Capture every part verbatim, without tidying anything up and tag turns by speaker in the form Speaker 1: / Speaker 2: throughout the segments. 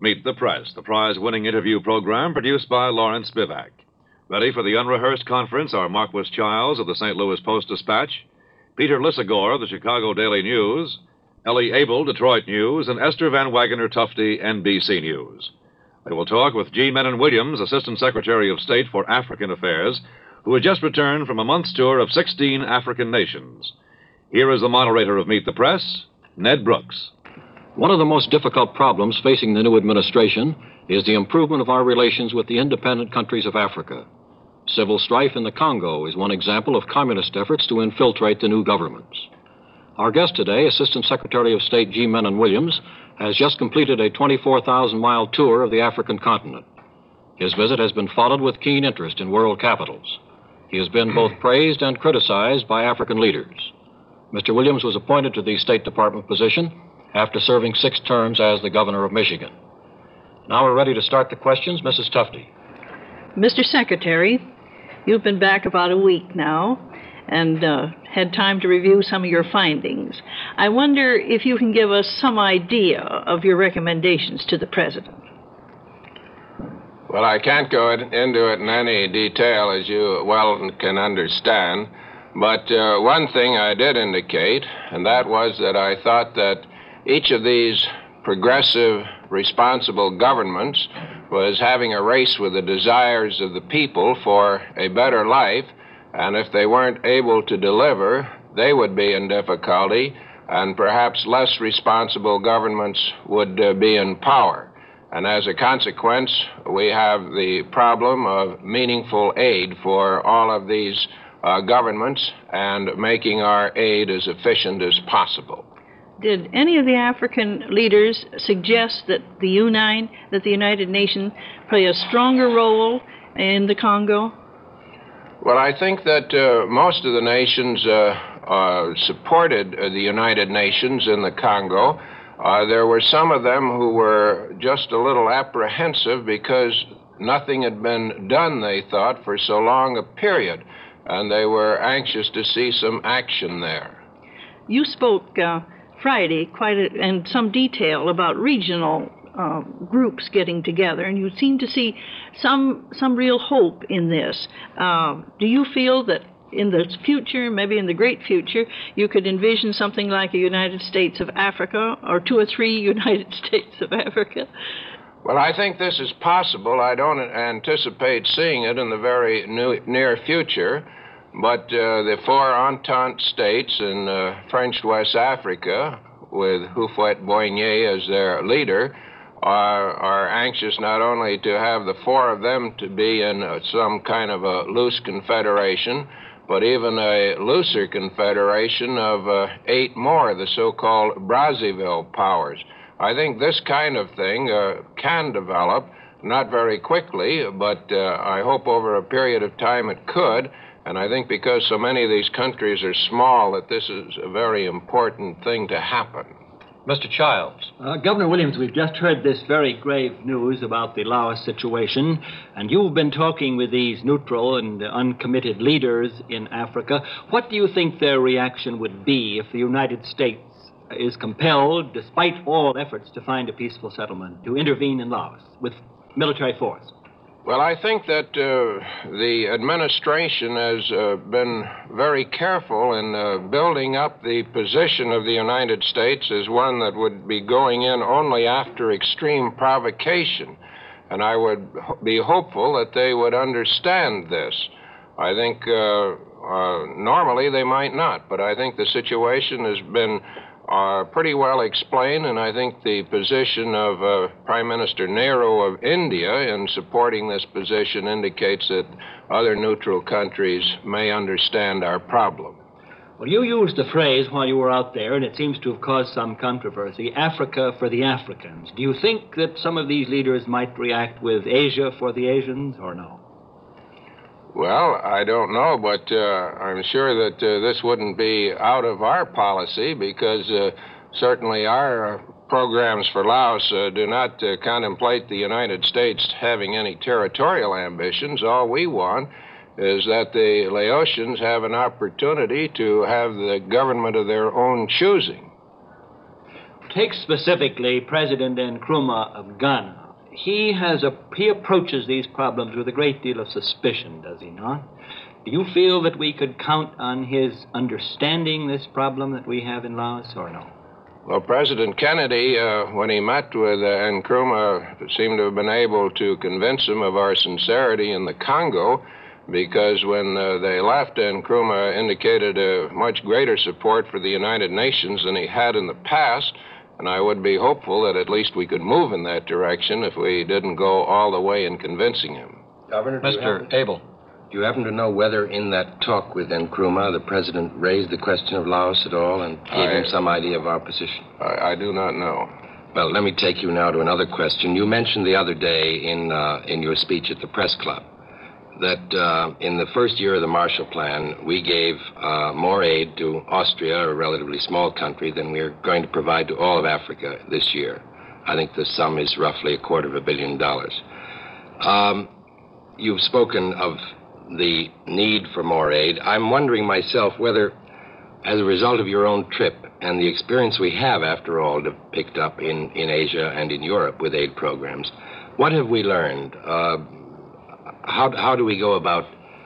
Speaker 1: Meet the Press, the prize-winning interview program produced by Lawrence Spivak. Ready for the unrehearsed conference are Marquis Childs of the Saint Louis Post-Dispatch, Peter Lissagore of the Chicago Daily News, Ellie Abel, Detroit News, and Esther Van Wagener Tufte, N B C News. They will talk with G. Menon Williams, Assistant Secretary of State for African Affairs, who has just returned from a month's tour of sixteen African nations. Here is the moderator of Meet the Press, Ned Brooks.
Speaker 2: One of the most difficult problems facing the new administration is the improvement of our relations with the independent countries of Africa. Civil strife in the Congo is one example of communist efforts to infiltrate the new governments. Our guest today, Assistant Secretary of State G. Menon Williams, has just completed a twenty-four thousand mile tour of the African continent. His visit has been followed with keen interest in world capitals. He has been both praised and criticized by African leaders. Mister Williams was appointed to the State Department position after serving six terms as the governor of Michigan. Now we're ready to start the questions. Missus Tufte.
Speaker 3: Mister Secretary, you've been back about a week now and uh, had time to review some of your findings. I wonder if you can give us some idea of your recommendations to the president.
Speaker 4: Well, I can't go into it in any detail, as you well can understand. But uh, one thing I did indicate, and that was that I thought that each of these progressive, responsible governments was having a race with the desires of the people for a better life, and if they weren't able to deliver, they would be in difficulty, and perhaps less responsible governments would uh, be in power. And as a consequence, we have the problem of meaningful aid for all of these uh, governments and making our aid as efficient as possible.
Speaker 3: Did any of the African leaders suggest that the U nine, that the United Nations, play a stronger role in the Congo?
Speaker 4: Well, I think that uh, most of the nations uh, uh, supported uh, the United Nations in the Congo. Uh, there were some of them who were just a little apprehensive because nothing had been done, they thought, for so long a period, and they were anxious to see some action there.
Speaker 3: You spoke uh, Friday quite a, in some detail about regional uh, groups getting together, and you seem to see some some real hope in this. Uh, do you feel that in the future, maybe in the great future, you could envision something like a United States of Africa or two or three United States of Africa?
Speaker 4: Well, I think this is possible. I don't anticipate seeing it in the very new, near future. But uh, the four Entente states in uh, French West Africa, with Houphouët-Boigny as their leader, are, are anxious not only to have the four of them to be in uh, some kind of a loose confederation, but even a looser confederation of uh, eight more, the so-called Brazzaville powers. I think this kind of thing uh, can develop, not very quickly, but uh, I hope over a period of time it could. And I think because so many of these countries are small that this is a very important thing to happen.
Speaker 2: Mister Childs.
Speaker 5: Uh, Governor Williams, we've just heard this very grave news about the Laos situation, and you've been talking with these neutral and uncommitted leaders in Africa. What do you think their reaction would be if the United States is compelled, despite all efforts to find a peaceful settlement, to intervene in Laos with military force?
Speaker 4: Well, I think that uh, the administration has uh, been very careful in uh, building up the position of the United States as one that would be going in only after extreme provocation. And I would be hopeful that they would understand this. I think uh, uh, normally they might not, but I think the situation has been Uh, pretty well explained, and I think the position of uh, Prime Minister Nehru of India in supporting this position indicates that other neutral countries may understand our problem.
Speaker 5: Well, you used the phrase while you were out there, and it seems to have caused some controversy, Africa for the Africans. Do you think that some of these leaders might react with Asia for the Asians, or no?
Speaker 4: Well, I don't know, but uh, I'm sure that uh, this wouldn't be out of our policy because uh, certainly our uh, programs for Laos uh, do not uh, contemplate the United States having any territorial ambitions. All we want is that the Laotians have an opportunity to have the government of their own choosing.
Speaker 5: take specifically President Nkrumah of Ghana. He has a, he approaches these problems with a great deal of suspicion, does he not? Do you feel that we could count on his understanding this problem that we have in Laos, or no?
Speaker 4: Well, President Kennedy, uh, when he met with uh, Nkrumah, seemed to have been able to convince him of our sincerity in the Congo, because when uh, they left, Nkrumah indicated a much greater support for the United Nations than he had in the past, and I would be hopeful that at least we could move in that direction if we didn't go all the way in convincing him.
Speaker 6: Governor, do you
Speaker 2: Mister
Speaker 6: happen-
Speaker 2: Abel.
Speaker 6: Do you happen to know whether in that talk with Nkrumah the president raised the question of Laos at all and gave
Speaker 4: I-
Speaker 6: him some idea of our position?
Speaker 4: I, I do not know.
Speaker 6: Well, let me take you now to another question. You mentioned the other day in, uh, in your speech at the press club that uh, in the first year of the Marshall Plan, we gave uh, more aid to Austria, a relatively small country, than we're going to provide to all of Africa this year. I think the sum is roughly a quarter of a billion dollars. Um, you've spoken of the need for more aid. I'm wondering myself whether, as a result of your own trip and the experience we have, after all, picked up in, in Asia and in Europe with aid programs, what have we learned? Uh, how, how do we go about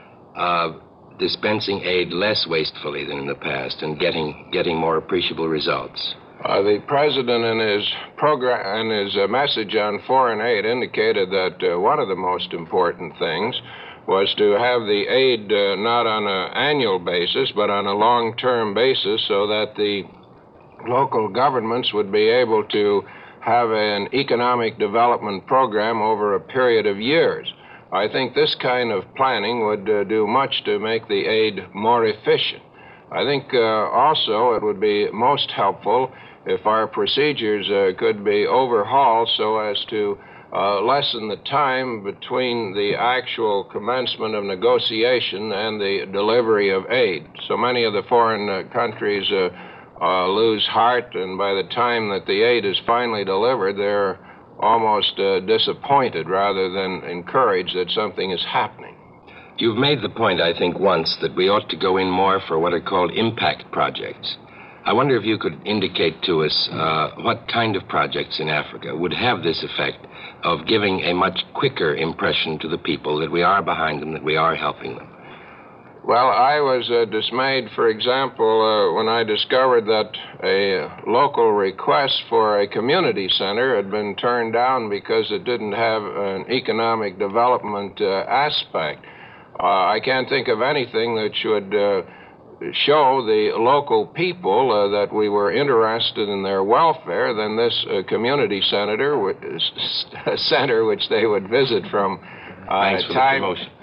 Speaker 6: uh, dispensing aid less wastefully than in the past and getting, getting more appreciable results?
Speaker 4: Uh, the president in his program, in his uh, message on foreign aid, indicated that uh, one of the most important things was to have the aid uh, not on an annual basis, but on a long-term basis, so that the local governments would be able to have an economic development program over a period of years. I think this kind of planning would uh, do much to make the aid more efficient. I think uh, also it would be most helpful if our procedures uh, could be overhauled so as to uh, lessen the time between the actual commencement of negotiation and the delivery of aid. So many of the foreign uh, countries uh, uh, lose heart, and by the time that the aid is finally delivered, they're almost uh, disappointed rather than encouraged that something is happening.
Speaker 6: You've made the point, I think, once that we ought to go in more for what are called impact projects. I wonder if you could indicate to us uh, what kind of projects in Africa would have this effect of giving a much quicker impression to the people that we are behind them, that we are helping them.
Speaker 4: Well, I was uh, dismayed, for example, uh, when I discovered that a local request for a community center had been turned down because it didn't have an economic development uh, aspect. Uh, I can't think of anything that should uh, show the local people uh, that we were interested in their welfare than this uh, community center, which, center which they would visit from uh,
Speaker 6: Thanks for
Speaker 4: time.
Speaker 6: the promotion.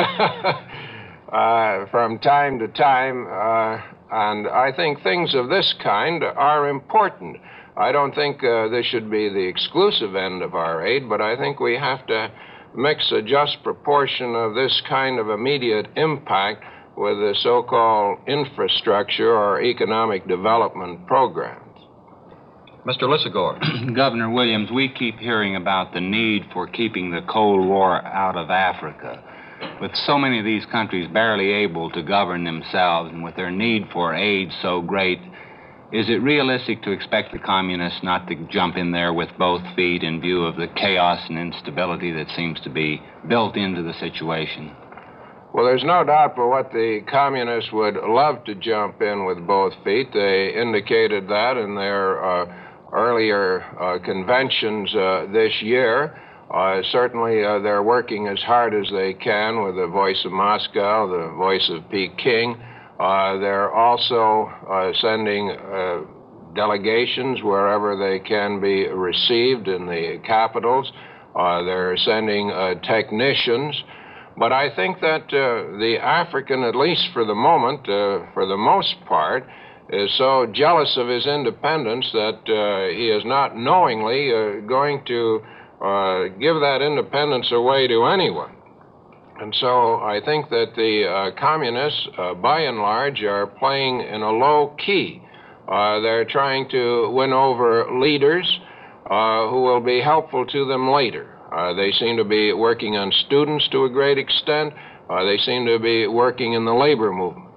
Speaker 4: Uh, from time to time, uh, and I think things of this kind are important. I don't think uh, this should be the exclusive end of our aid, but I think we have to mix a just proportion of this kind of immediate impact with the so-called infrastructure or economic development programs.
Speaker 2: Mister Lissagore.
Speaker 7: Governor Williams, we keep hearing about the need for keeping the Cold War out of Africa. With so many of these countries barely able to govern themselves and with their need for aid so great, is it realistic to expect the communists not to jump in there with both feet in view of the chaos and instability that seems to be built into the situation?
Speaker 4: Well, there's no doubt but what the communists would love to jump in with both feet. They indicated that in their uh, earlier uh, conventions uh, this year. Uh, certainly, uh, they're working as hard as they can with the voice of Moscow, the voice of Peking. Uh, they're also uh, sending uh, delegations wherever they can be received in the capitals. Uh, they're sending uh, technicians. But I think that uh, the African, at least for the moment, uh, for the most part, is so jealous of his independence that uh, he is not knowingly uh, going to Uh, give that independence away to anyone. And so I think that the uh, communists, uh, by and large, are playing in a low key. Uh, they're trying to win over leaders uh, who will be helpful to them later. Uh, they seem to be working on students to a great extent. Uh, they seem to be working in the labor movement.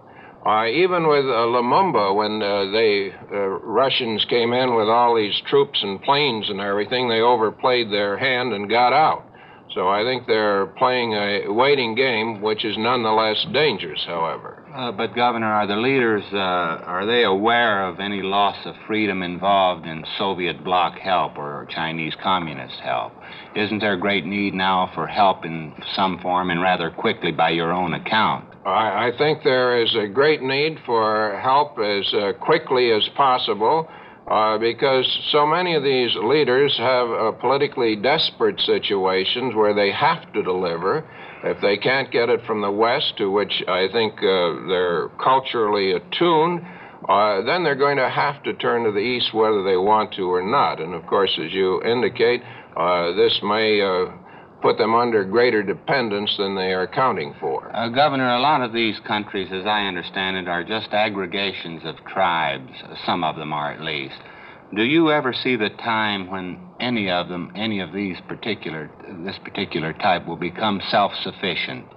Speaker 4: Uh, even with uh, Lumumba, when uh, they uh, Russians came in with all these troops and planes and everything, they overplayed their hand and got out. So I think they're playing a waiting game, which is nonetheless dangerous, however.
Speaker 7: Uh, but, Governor, are the leaders, uh, are they aware of any loss of freedom involved in Soviet bloc help or Chinese communist help? Isn't there great need now for help in some form and rather quickly by your own account?
Speaker 4: I, I think there is a great need for help as uh, quickly as possible. Uh, because so many of these leaders have uh, politically desperate situations where they have to deliver. If they can't get it from the West, to which I think uh, they're culturally attuned, uh, then they're going to have to turn to the East whether they want to or not. And, of course, as you indicate, uh, this may uh, put them under greater dependence than they are accounting for.
Speaker 7: Uh, Governor, a lot of these countries, as I understand it, are just aggregations of tribes. Some of them are, at least. Do you ever see the time when any of them, any of these particular, this particular type will become self-sufficient?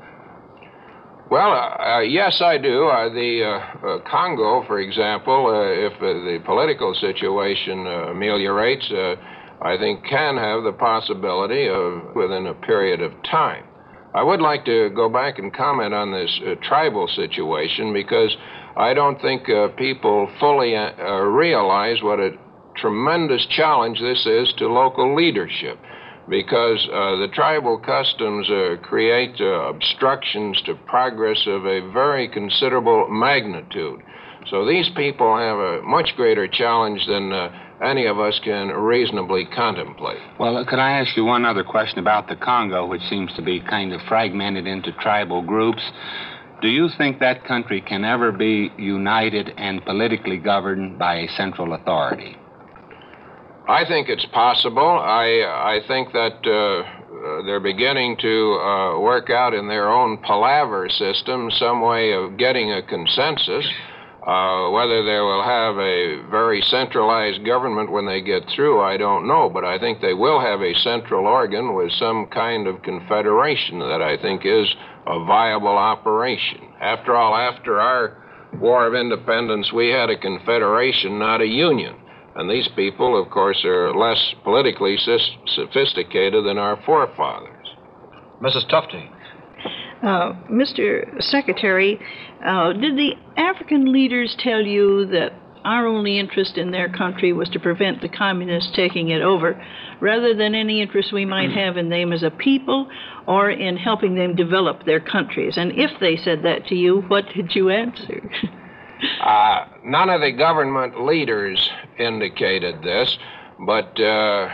Speaker 4: Well, uh, uh, yes, I do. Uh, the uh, uh, Congo, for example, uh, if uh, the political situation uh, ameliorates, uh, I think can have the possibility of within a period of time. I would like to go back and comment on this uh, tribal situation because I don't think uh, people fully uh, uh, realize what a tremendous challenge this is to local leadership because uh, the tribal customs uh, create uh, obstructions to progress of a very considerable magnitude. So these people have a much greater challenge than uh, any of us can reasonably contemplate.
Speaker 7: Well, could I ask you one other question about the Congo, which seems to be kind of fragmented into tribal groups? Do you think that country can ever be united and politically governed by a central authority?
Speaker 4: I think it's possible. I, I think that uh, they're beginning to uh, work out in their own palaver system some way of getting a consensus. Uh, whether they will have a very centralized government when they get through, I don't know. But I think they will have a central organ with some kind of confederation that I think is a viable operation. After all, after our War of Independence, we had a confederation, not a union. And these people, of course, are less politically sophisticated than our forefathers.
Speaker 2: Missus Tufte.
Speaker 3: Uh, Mister Secretary, uh, did the African leaders tell you that our only interest in their country was to prevent the communists taking it over, rather than any interest we might have in them as a people or in helping them develop their countries? And if they said that to you, what did you answer?
Speaker 4: uh, none of the government leaders indicated this, but uh,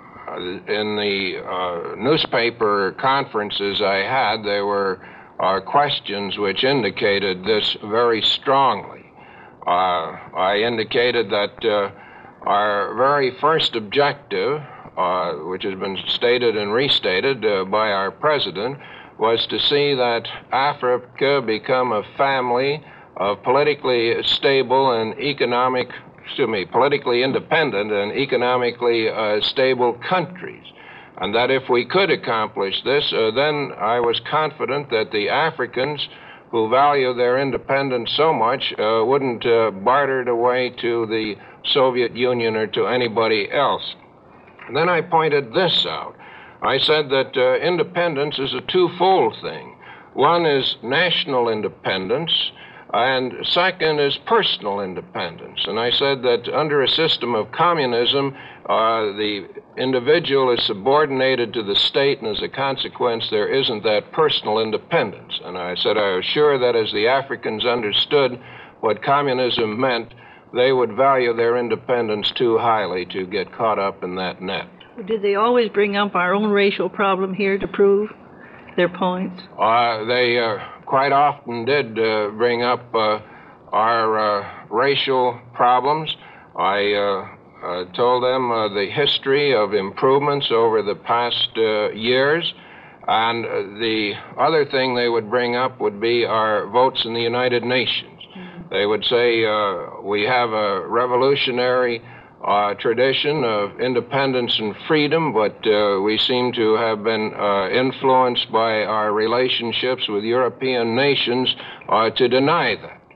Speaker 4: in the uh, newspaper conferences I had, there were uh, questions which indicated this very strongly. Uh, I indicated that uh, our very first objective, uh, which has been stated and restated uh, by our president, was to see that Africa become a family of politically stable and economic excuse me, politically independent and economically uh, stable countries. And that if we could accomplish this, uh, then I was confident that the Africans who value their independence so much uh, wouldn't uh, barter it away to the Soviet Union or to anybody else. And then I pointed this out. I said that uh, independence is a twofold thing. One is national independence, and second is personal independence. And I said that under a system of communism, uh, the individual is subordinated to the state, and as a consequence, there isn't that personal independence. And I said I was sure that as the Africans understood what communism meant, they would value their independence too highly to get caught up in that net.
Speaker 3: Did they always bring up our own racial problem here to prove their points?
Speaker 4: Uh, they uh, quite often did uh, bring up uh, our uh, racial problems. I uh, uh, told them uh, the history of improvements over the past uh, years. And uh, the other thing they would bring up would be our votes in the United Nations. Mm-hmm. They would say uh, we have a revolutionary Uh, tradition of independence and freedom, but uh, we seem to have been uh, influenced by our relationships with European nations uh, to deny that.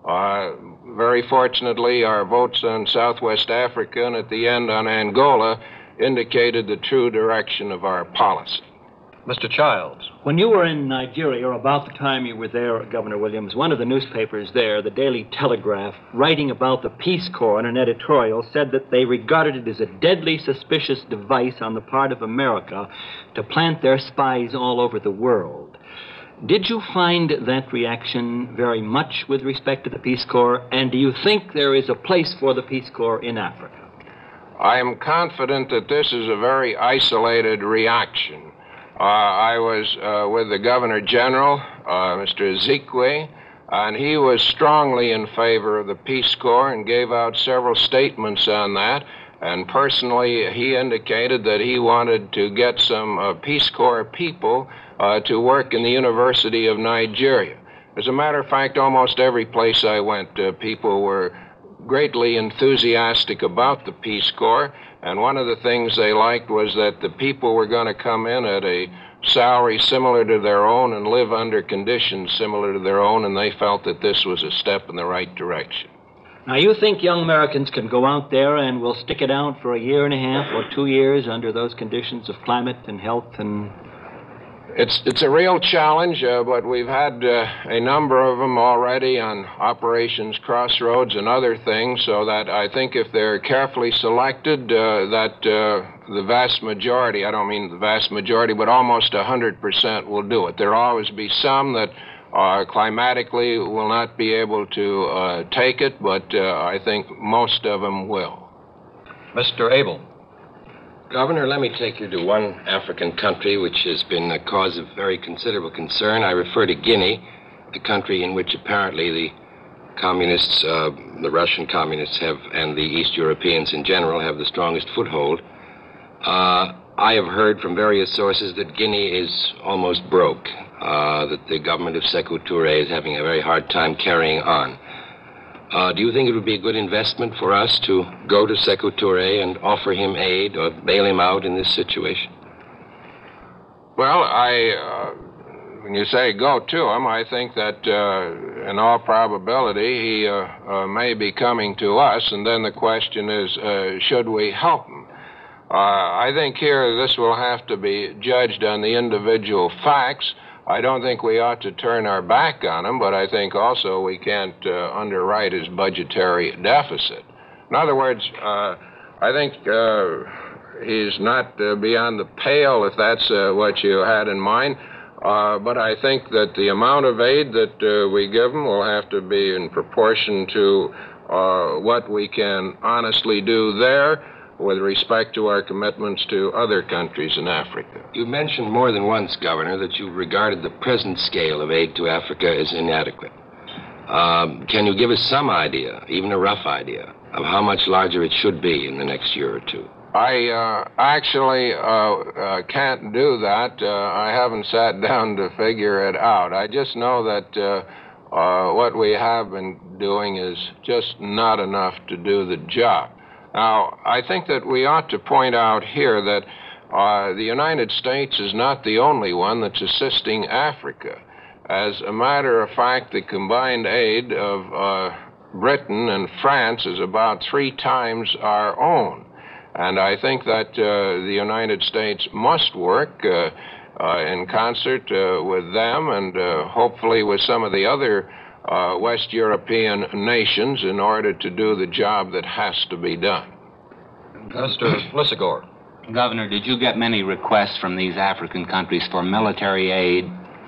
Speaker 4: Uh, very fortunately, our votes on Southwest Africa and at the end on Angola indicated the true direction of our policy.
Speaker 2: Mister Childs.
Speaker 5: When you were in Nigeria, or about the time you were there, Governor Williams, one of the newspapers there, the Daily Telegraph, writing about the Peace Corps in an editorial, said that they regarded it as a deadly suspicious device on the part of America to plant their spies all over the world. Did you find that reaction very much with respect to the Peace Corps, and do you think there is a place for the Peace Corps in Africa?
Speaker 4: I am confident that this is a very isolated reaction. Uh, I was uh, with the Governor General, uh, Mister Ezekwe, and he was strongly in favor of the Peace Corps and gave out several statements on that. And personally, he indicated that he wanted to get some uh, Peace Corps people uh, to work in the University of Nigeria. As a matter of fact, almost every place I went, uh, people were greatly enthusiastic about the Peace Corps. And one of the things they liked was that the people were going to come in at a salary similar to their own and live under conditions similar to their own, and they felt that this was a step in the right direction.
Speaker 5: Now, you think young Americans can go out there and will stick it out for a year and a half or two years under those conditions of climate and health and...
Speaker 4: It's it's a real challenge, uh, but we've had uh, a number of them already on Operations Crossroads and other things, so that I think if they're carefully selected, uh, that uh, the vast majority, I don't mean the vast majority, but almost one hundred percent will do it. There'll always be some that uh, climatically will not be able to uh, take it, but uh, I think most of them will.
Speaker 2: Mister Abel.
Speaker 6: Governor, let me take you to one African country which has been a cause of very considerable concern. I refer to Guinea, the country in which apparently the communists, uh, the Russian communists have, and the East Europeans in general, have the strongest foothold. Uh, I have heard from various sources that Guinea is almost broke, uh, that the government of Sékou Touré is having a very hard time carrying on. Uh, do you think it would be a good investment for us to go to Sékou Touré and offer him aid or bail him out in this situation?
Speaker 4: Well, I, uh, when you say go to him, I think that uh, in all probability he uh, uh, may be coming to us, and then the question is, uh, should we help him? Uh, I think here this will have to be judged on the individual facts. I don't think we ought to turn our back on him, but I think also we can't uh, underwrite his budgetary deficit. In other words, uh, I think uh, he's not uh, beyond the pale, if that's uh, what you had in mind, uh, but I think that the amount of aid that uh, we give him will have to be in proportion to uh, what we can honestly do there with respect to our commitments to other countries in Africa.
Speaker 6: You mentioned more than once, Governor, that you regarded the present scale of aid to Africa as inadequate. Um, can you give us some idea, even a rough idea, of how much larger it should be in the next year or two?
Speaker 4: I uh, actually uh, uh, can't do that. Uh, I haven't sat down to figure it out. I just know that uh, uh, what we have been doing is just not enough to do the job. Now, I think that we ought to point out here that uh, the United States is not the only one that's assisting Africa. As a matter of fact, the combined aid of uh, Britain and France is about three times our own. And I think that uh, the United States must work uh, uh, in concert uh, with them and uh, hopefully with some of the other Uh, West European nations in order to do the job that has to be done.
Speaker 2: Mister Lissagore.
Speaker 7: Governor, did you get many requests from these African countries for military aid?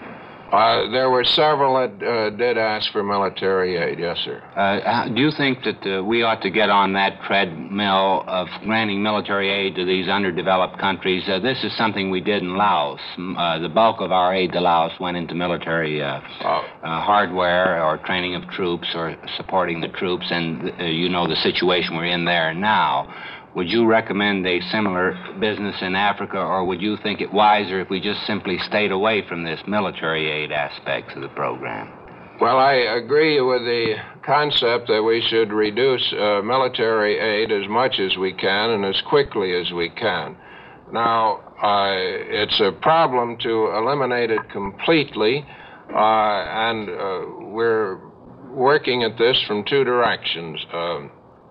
Speaker 4: Uh, there were several that uh, did ask for military aid, yes, sir.
Speaker 7: Uh, do you think that uh, we ought to get on that treadmill of granting military aid to these underdeveloped countries? Uh, this is something we did in Laos. Uh, the bulk of our aid to Laos went into military uh, oh. uh, hardware or training of troops or supporting the troops, and uh, you know the situation we're in there now. Would you recommend a similar business in Africa, or would you think it wiser if we just simply stayed away from this military aid aspects of the program?
Speaker 4: Well, I agree with the concept that we should reduce uh, military aid as much as we can and as quickly as we can. Now, uh, it's a problem to eliminate it completely, uh, and uh, we're working at this from two directions. Uh,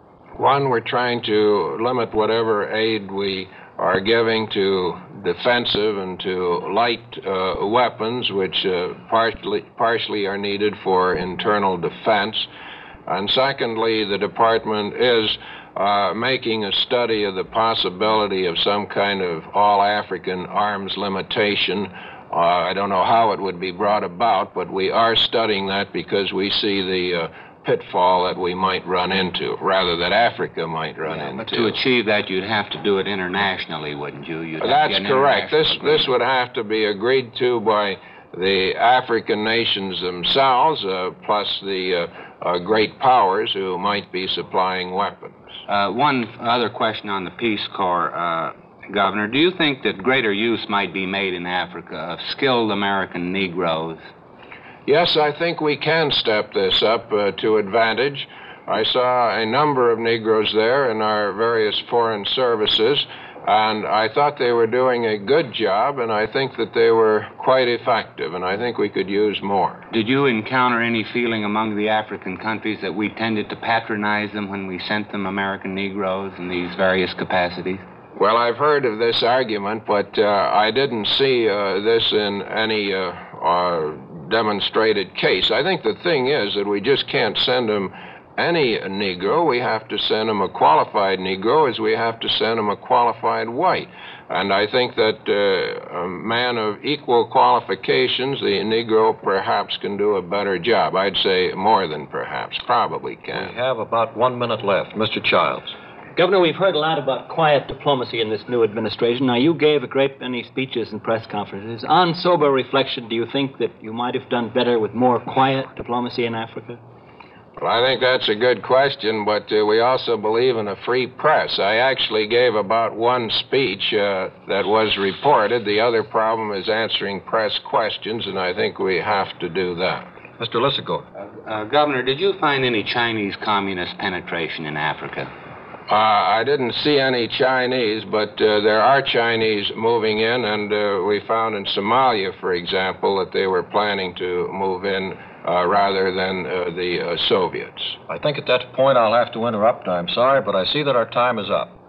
Speaker 4: one, we're trying to limit whatever aid we are giving to defensive and to light uh, weapons, which uh, partially, partially are needed for internal defense. And secondly, the department is uh, making a study of the possibility of some kind of all-African arms limitation. Uh, I don't know how it would be brought about, but we are studying that because we see the uh, pitfall that we might run into, rather that Africa might run
Speaker 7: Yeah,
Speaker 4: into.
Speaker 7: but to achieve that, you'd have to do it internationally, wouldn't you? You'd have to
Speaker 4: That's
Speaker 7: get an
Speaker 4: correct. This
Speaker 7: international
Speaker 4: this would have to be agreed to by the African nations themselves, uh, plus the uh, uh, great powers who might be supplying weapons.
Speaker 7: Uh, one other question on the Peace Corps, uh, Governor. Do you think that greater use might be made in Africa of skilled American Negroes?
Speaker 4: Yes, I think we can step this up uh, to advantage. I saw a number of Negroes there in our various foreign services, and I thought they were doing a good job, and I think that they were quite effective, and I think we could use more.
Speaker 7: Did you encounter any feeling among the African countries that we tended to patronize them when we sent them American Negroes in these various capacities?
Speaker 4: Well, I've heard of this argument, but uh, I didn't see uh, this in any uh, uh, demonstrated case. I think the thing is that we just can't send them any Negro. We have to send them a qualified Negro as we have to send them a qualified white. And I think that uh, a man of equal qualifications, the Negro perhaps can do a better job. I'd say more than perhaps, probably can.
Speaker 2: We have about one minute left. Mister Childs.
Speaker 5: Governor, we've heard a lot about quiet diplomacy in this new administration. Now, you gave a great many speeches and press conferences. On sober reflection, do you think that you might have done better with more quiet diplomacy in Africa?
Speaker 4: Well, I think that's a good question, but uh, we also believe in a free press. I actually gave about one speech uh, that was reported. The other problem is answering press questions, and I think we have to do that.
Speaker 2: Mister Lysigor.
Speaker 7: Uh, uh, Governor, did you find any Chinese communist penetration in Africa?
Speaker 4: Uh, I didn't see any Chinese, but uh, there are Chinese moving in, and uh, we found in Somalia, for example, that they were planning to move in uh, rather than uh, the uh, Soviets.
Speaker 2: I think at that point I'll have to interrupt. I'm sorry, but I see that our time is up.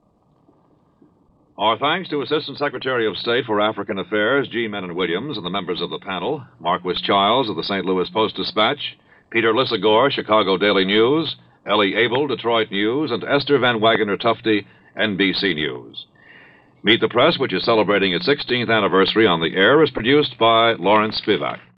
Speaker 1: Our thanks to Assistant Secretary of State for African Affairs, G. Menon Williams, and the members of the panel, Marquis Childs of the Saint Louis Post-Dispatch, Peter Lysigor, Chicago Daily News, Ellie Abel, Detroit News, and Esther Van Wagener Tufte, N B C News. Meet the Press, which is celebrating its sixteenth anniversary on the air, is produced by Lawrence Spivak.